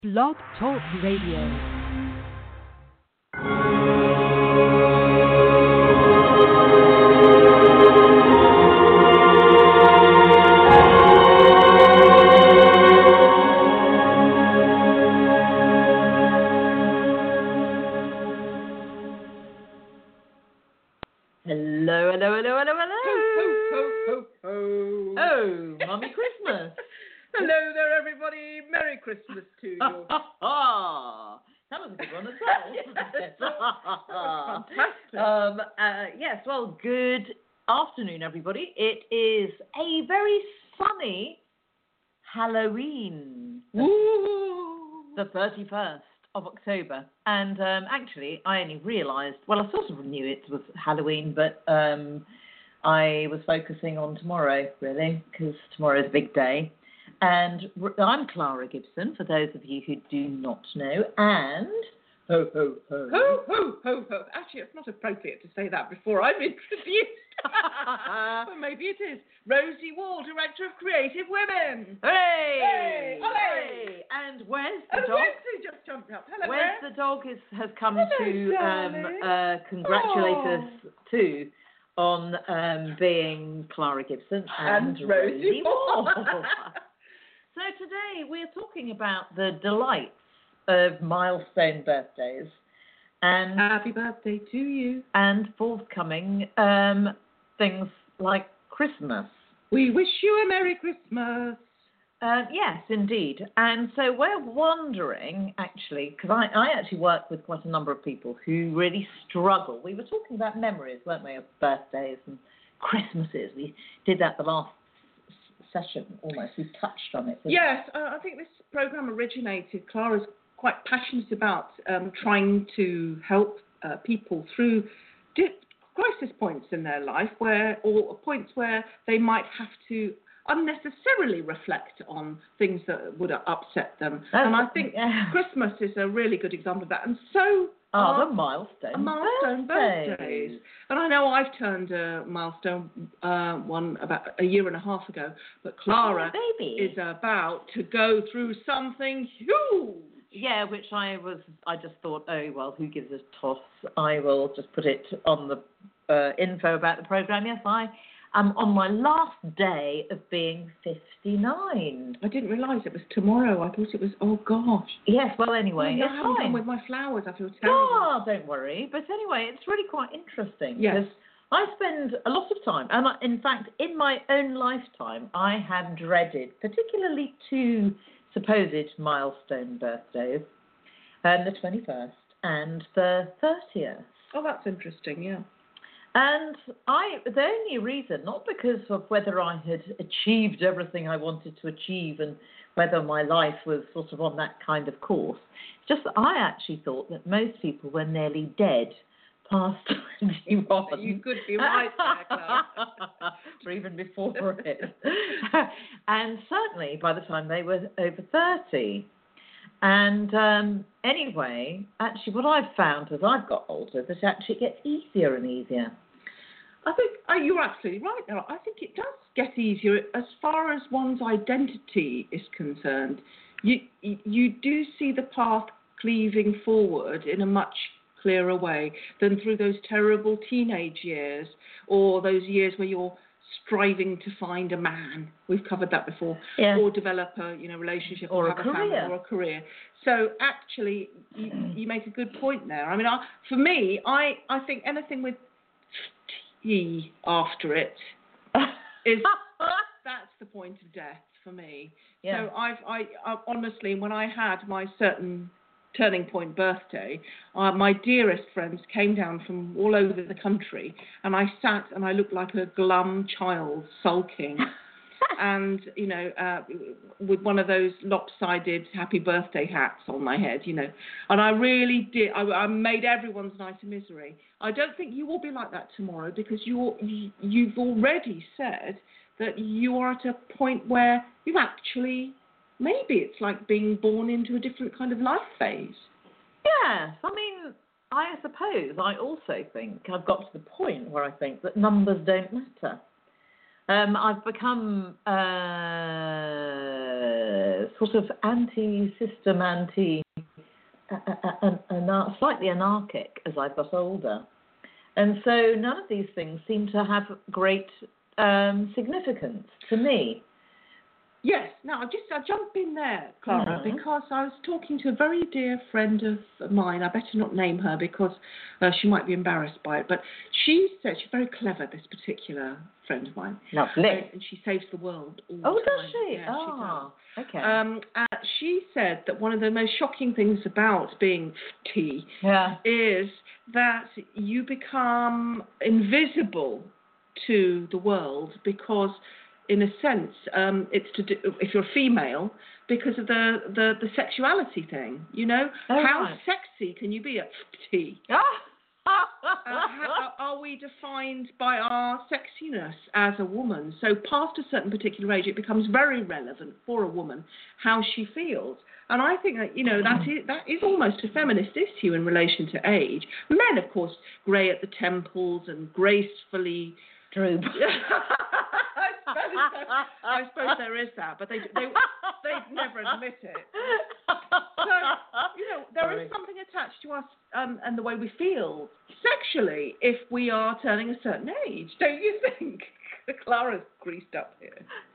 Blog Talk Radio. Oh, Mummy Christmas. Hello there, everybody. Merry Christmas to you. That was a good one as well. Fantastic. Yes, well, good afternoon, everybody. It is a very sunny Halloween. Woo! The 31st of October. And actually, I only realised, well, I sort of knew it was Halloween, but I was focusing on tomorrow, really, because tomorrow is a big day. And I'm Clara Gibson, for those of you who do not know, and ho, ho, ho. Ho, ho, ho, ho. Actually, it's not appropriate to say that before I'm introduced. But maybe it is. Rosie Wall, Director of Creative Women. Hooray! Hey! Hooray! And where's the Oh, dog? Rosie just jumped up. Hello, Where's there. the dog has come Hello, to darling. congratulate us too on being Clara Gibson and Rosie Wall. Wall. So today we're talking about the delights of milestone birthdays and Happy birthday to you. and forthcoming things like Christmas. We wish you a Merry Christmas. Yes, indeed. And so we're wondering, actually, because I actually work with quite a number of people who really struggle. We were talking about memories, weren't we, of birthdays and Christmases. We did that the last session almost. We touched on it. Yes, I think this programme originated. Clara's quite passionate about trying to help people through crisis points in their life, or points where they might have to unnecessarily reflect on things that would upset them. And I think Christmas is a really good example of that. And so the milestone birthdays. And I know I've turned a milestone one about a year and a half ago, but Clara is about to go through something huge. Yeah, which I just thought, oh, well, who gives a toss? I will just put it on the info about the programme. Yes, I am on my last day of being 59. I didn't realise it was tomorrow. I thought it was, oh, gosh. Yes, well, anyway, I it's haven't fine. done with my flowers. I feel terrible. Oh, don't worry. But anyway, it's really quite interesting. Yes. Because I spend a lot of time, and in fact, in my own lifetime, I have dreaded particularly two supposed milestone birthdays, the 21st and the 30th. Oh, that's interesting, yeah. And the only reason, not because of whether I had achieved everything I wanted to achieve and whether my life was sort of on that kind of course, it's just that I actually thought that most people were nearly dead past 21. You could be right there, Clara. Or even before it. And certainly by the time they were over 30. And anyway, actually what I've found as I've got older, that actually it gets easier and easier. I think you're absolutely right there. I think it does get easier as far as one's identity is concerned. You do see the path cleaving forward in a much clearer way than through those terrible teenage years or those years where you're striving to find a man. We've covered that before. Yeah. Or develop a relationship or have a family career. or a career. So actually, you make a good point there. I mean, for me, I think anything with T after it is that's the point of death for me. Yeah. So I honestly, when I had my certain turning point birthday, my dearest friends came down from all over the country, and I sat and I looked like a glum child sulking, and with one of those lopsided happy birthday hats on my head, and I really did. I made everyone's night a misery. I don't think you will be like that tomorrow, because you've already said that you are at a point where you actually. Maybe it's like being born into a different kind of life phase. Yes, I mean, I suppose I also think I've got to the point where I think that numbers don't matter. I've become sort of anti-system, slightly anarchic as I've got older. And so none of these things seem to have great significance to me. Yes. Now, I'll jump in there, Clara, because I was talking to a very dear friend of mine. I better not name her because she might be embarrassed by it. But she said she's very clever, this particular friend of mine. Lovely. And she saves the world all the Oh, time. does she? Yeah, she does. Okay. She said that one of the most shocking things about being tea is that you become invisible to the world because, in a sense, it's to do, if you're female, because of the sexuality thing. You know, how sexy can you be at tea? Are we defined by our sexiness as a woman? So past a certain particular age, it becomes very relevant for a woman how she feels. And I think that, that is almost a feminist issue in relation to age. Men, of course, grey at the temples and gracefully droop. I suppose there is that, but they'd never admit it. So, there is something attached to us and the way we feel sexually if we are turning a certain age, don't you think? Clara's greased up here.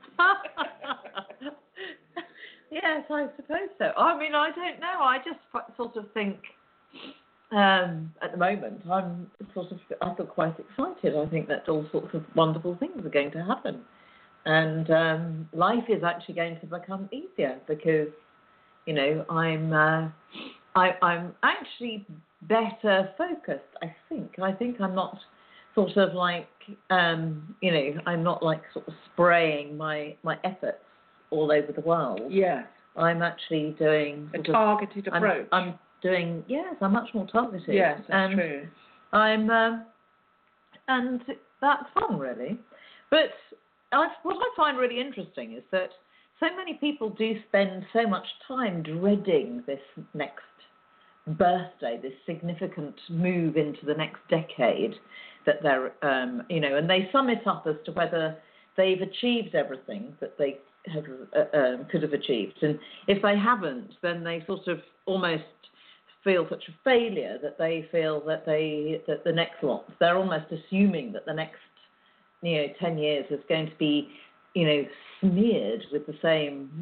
Yes, I suppose so. I mean, I don't know. I just sort of think at the moment I feel quite excited. I think that all sorts of wonderful things are going to happen. And life is actually going to become easier because, I'm actually better focused, I think. I think I'm not sort of like, I'm not like sort of spraying my efforts all over the world. Yeah. I'm actually doing a targeted approach. I'm much more targeted. Yes, that's true. I'm, and that's fun, really. But what I find really interesting is that so many people do spend so much time dreading this next birthday, this significant move into the next decade that they're, and they sum it up as to whether they've achieved everything that they have could have achieved. And if they haven't, then they sort of almost feel such a failure that they feel that the next lot, they're almost assuming that the next 10 years is going to be, smeared with the same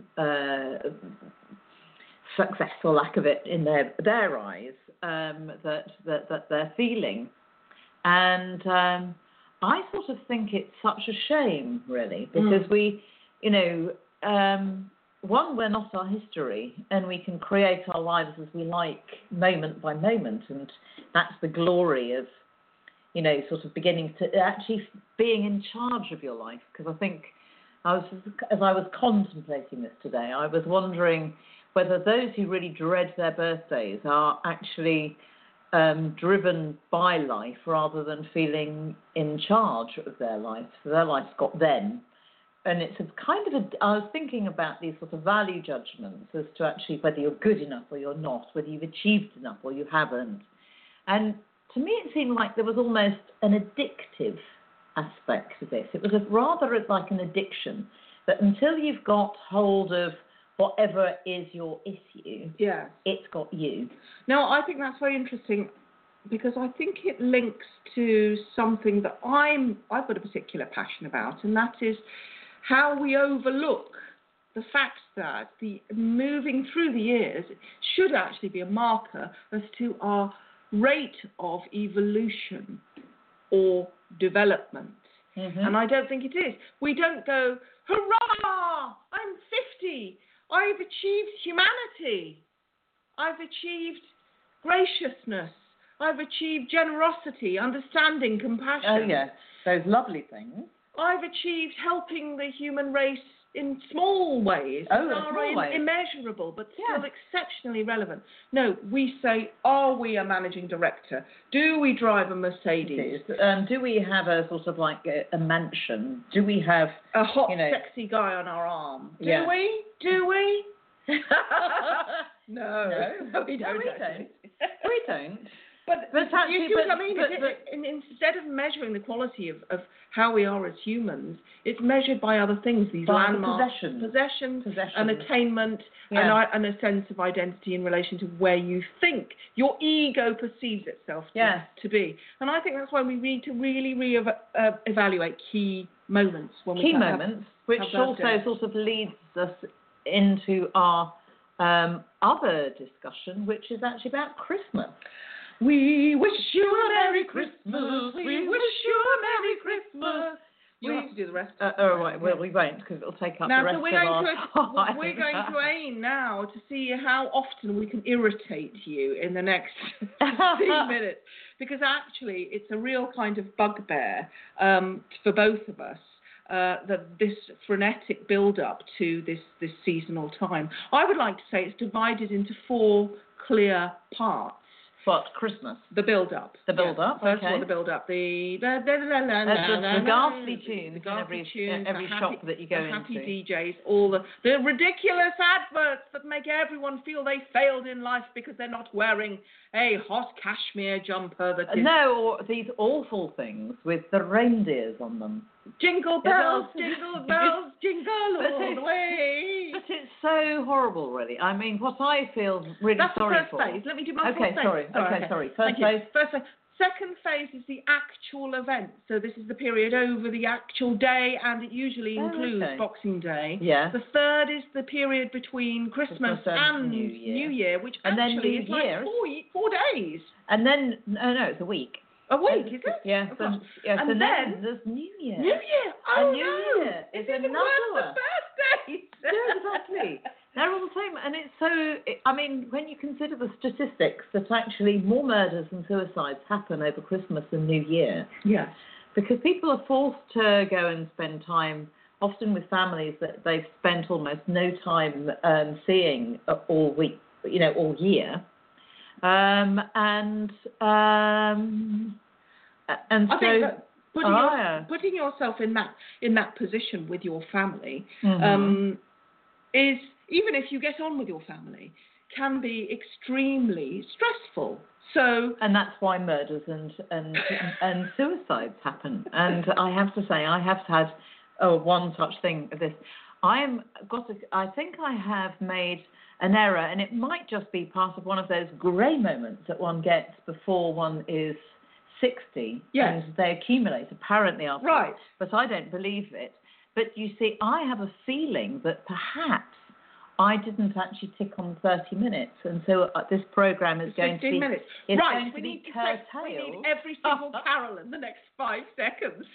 success or lack of it in their eyes that they're feeling. And I sort of think it's such a shame, really, because we, one, we're not our history, and we can create our lives as we like, moment by moment, and that's the glory of, sort of beginning to actually being in charge of your life. Because I think as I was contemplating this today, I was wondering whether those who really dread their birthdays are actually driven by life rather than feeling in charge of their life. So their life's got them. And it's a kind of I was thinking about these sort of value judgments as to actually whether you're good enough or you're not, whether you've achieved enough or you haven't. And to me, it seemed like there was almost an addictive aspect to this. It was rather like an addiction, that until you've got hold of whatever is your issue, it's got you. Now, I think that's very interesting because I think it links to something that I've got a particular passion about, and that is how we overlook the fact that the moving through the years should actually be a marker as to our rate of evolution or development. Mm-hmm. And I don't think it is. We don't go, hurrah, I'm 50, I've achieved humanity, I've achieved graciousness, I've achieved generosity, understanding, compassion. Oh, yes, those lovely things. I've achieved helping the human race in small ways that are immeasurable, but still exceptionally relevant. No, we say, are we a managing director? Do we drive a Mercedes? Do we have a sort of like a mansion? Do we have a hot, sexy guy on our arm? Do we? Do we? No, we don't. We don't. But actually, you see what I mean? but Instead of measuring the quality of how we are as humans, it's measured by other things, these by landmarks, possessions, and attainment, and a sense of identity in relation to where you think your ego perceives itself to be. And I think that's why we need to really evaluate key moments when we which also sort of leads us into our other discussion, which is actually about Christmas. We wish you a Merry Christmas. We wish you a Merry Christmas. You have to do the rest. Right. Well, we won't because it'll take up the rest of our time. We're going to aim now to see how often we can irritate you in the next 15 minutes, because actually it's a real kind of bugbear for both of us. That this frenetic build-up to this seasonal time. I would like to say it's divided into 4 clear parts. What, Christmas? The build-up. The build-up, First okay. of all, the build-up. The ghastly tunes in every shop that you go into. The happy DJs, all the ridiculous adverts that make everyone feel they failed in life because they're not wearing a hot cashmere jumper that is... No, or these awful things with the reindeers on them. Jingle bells, jingle bells, jingle all the way. But it's so horrible, really. I mean, what I feel really sorry for... That's the first phase. Let me do my first phase. Sorry. First phase. First phase. Second phase is the actual event. So this is the period over the actual day, and it usually includes Boxing Day. Yeah. The third is the period between Christmas and New Year, which actually is like 4 days. And then, no, it's a week. A week, is it? Yeah. And then there's New Year. New Year. Oh, New Year is another one. birthdays. Yeah, exactly. They're all the same, and it's so. I mean, when you consider the statistics that actually more murders and suicides happen over Christmas and New Year. Yes. Because people are forced to go and spend time, often with families that they've spent almost no time seeing all week, all year. And I think that putting yourself in that position with your family is, even if you get on with your family, can be extremely stressful. So, and that's why murders and suicides happen. And I have to say, I have had one such thing of this. I think I have made an error, and it might just be part of one of those grey moments that one gets before one is 60, yes. And they accumulate apparently after. Right. But I don't believe it. But you see, I have a feeling that perhaps I didn't actually tick on 30 minutes, and so this program is going to be 15 minutes. It's right, going to be curtailed. We need every single carol in the next 5 seconds.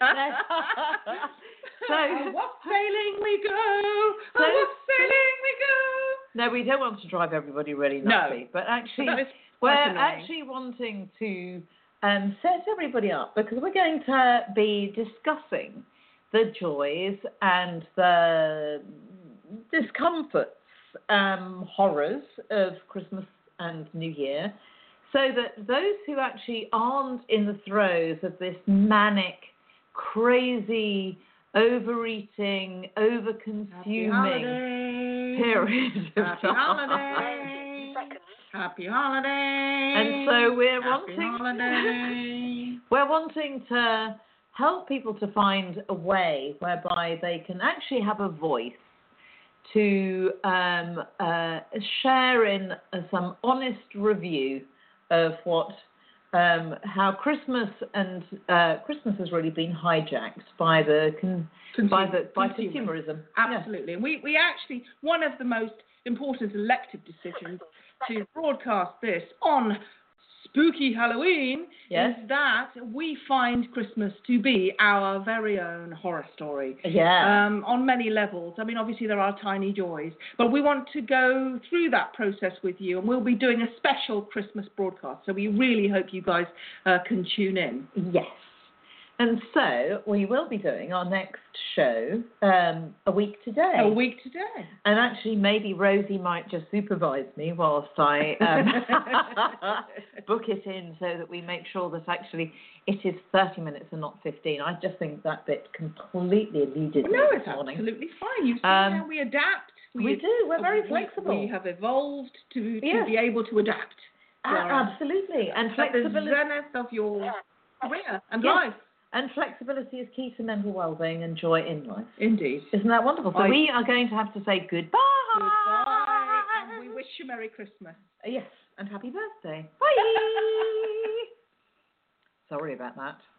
So what sailing we go? What sailing we go? No, we don't want to drive everybody really nutsy, but actually we're actually wanting to set everybody up, because we're going to be discussing the joys and the discomforts, horrors of Christmas and New Year, so that those who actually aren't in the throes of this manic, crazy, overeating, over-consuming period of time. Happy holiday. And so we're we're wanting to help people to find a way whereby they can actually have a voice to share in some honest review of how Christmas has really been hijacked by consumerism. Absolutely. Yes. We actually, one of the most important elective decisions to broadcast this on Spooky Halloween is that we find Christmas to be our very own horror story. Yeah. On many levels. I mean, obviously there are tiny joys, but we want to go through that process with you, and we'll be doing a special Christmas broadcast. So we really hope you guys can tune in. Yes. And so we will be doing our next show a week today. A week today. And actually, maybe Rosie might just supervise me whilst I book it in, so that we make sure that actually it is 30 minutes and not 15. I just think that bit completely eluded me this morning. No, it's absolutely fine. You see how we adapt. We do. We're very flexible. We have evolved to be able to adapt. Clara. Absolutely. And At the flexibility. zenith of your career and Yes. life. And flexibility is key to mental well-being and joy in life. Indeed. Isn't that wonderful? So we are going to have to say goodbye. Goodbye. And we wish you Merry Christmas. Yes, and happy birthday. Bye. Sorry about that.